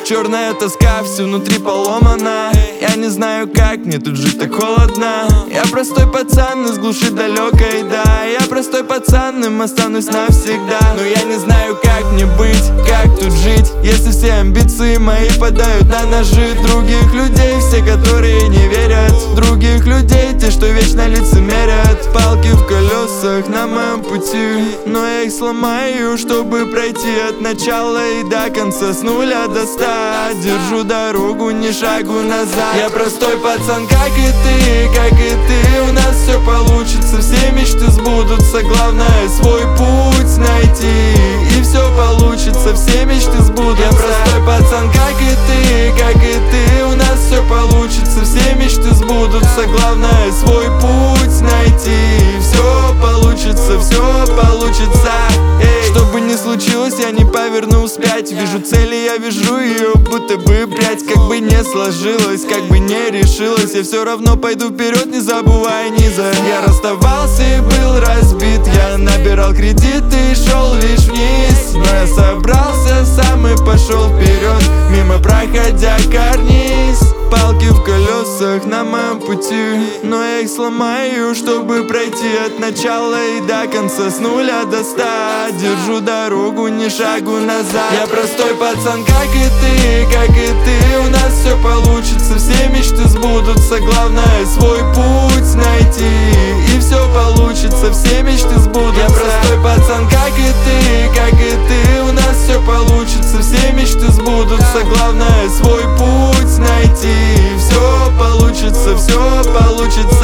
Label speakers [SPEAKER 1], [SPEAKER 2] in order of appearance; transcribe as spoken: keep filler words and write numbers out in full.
[SPEAKER 1] черная тоска, все внутри поломана. Я не знаю как, мне тут жить так холодно. Я простой пацан из глуши далекой, да. Я простой пацан, им останусь навсегда. Но я не знаю как мне быть, как тут жить, если все амбиции мои падают на ножи других людей, все, которые не верят. Других людей, те, что вечно лицемерят. Палки в колесах на моем пути, но я их сломаю, чтобы пройти от начала и до конца, с нуля до ста. Держу дорогу, ни шагу назад. Я простой пацан, как и ты, как и ты. У нас все получится, все мечты сбудутся. Главное свой путь найти, и все получится, все мечты сбудутся. Я простой пацан, как и ты, как и ты. У нас все получится, все мечты сбудутся. Главное свой путь найти, все получится, все получится. Эй. Что бы ни случилось, я не поверну вспять. Вижу цели, я вижу ее, будто бы прядь. Как бы не сложилось, как бы не решилось, я все равно пойду вперед, не забывая низа. Я расставался и был разбит, я набирал кредиты и шел лишь вниз. Но я собрался сам и пошел вперед, мимо проходя карниз. Палки в колесах на моем пути, но я их сломаю, чтобы пройти от начала и до конца, с нуля до ста. Держу дорогу, ни шагу назад. Я простой пацан, как и ты, как и ты. У нас все получится, все мечты сбудутся. Главное свой путь найти, и все получится, все мечты сбудутся. Я простой пацан, как и ты, как и ты. У нас все получится, все мечты сбудутся. Главное свой путь найти, и все получится, все получится.